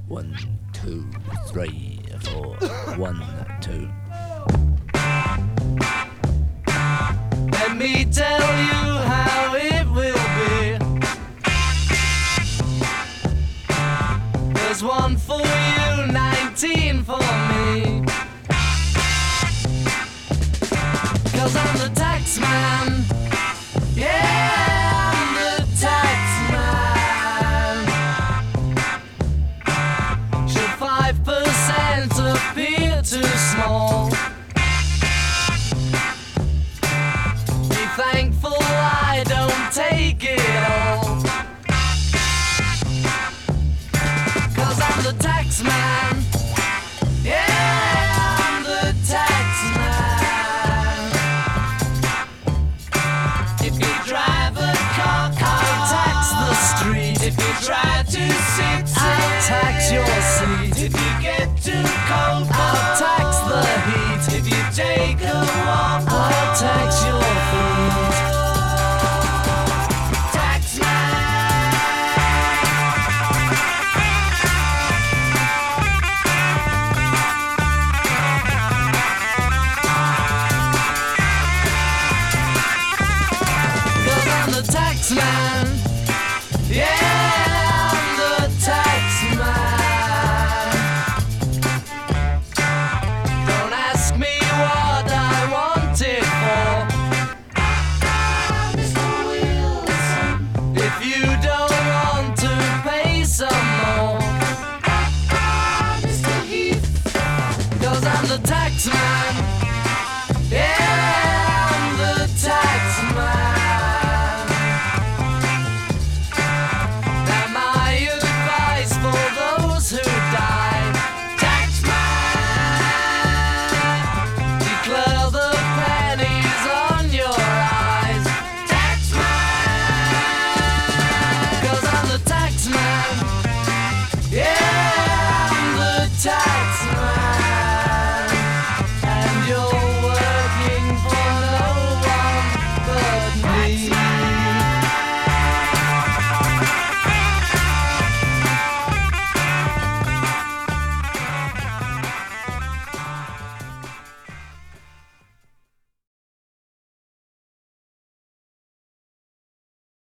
1, 2, 3, 4. 1, 2. Let me tell you how it will be. There's 1 for you, 19 for me. 'Cause I'm the tax man. Yeah, I'm the tax man. Should 5% appear too small? Be thankful I don't take it all. 'Cause I'm the tax man.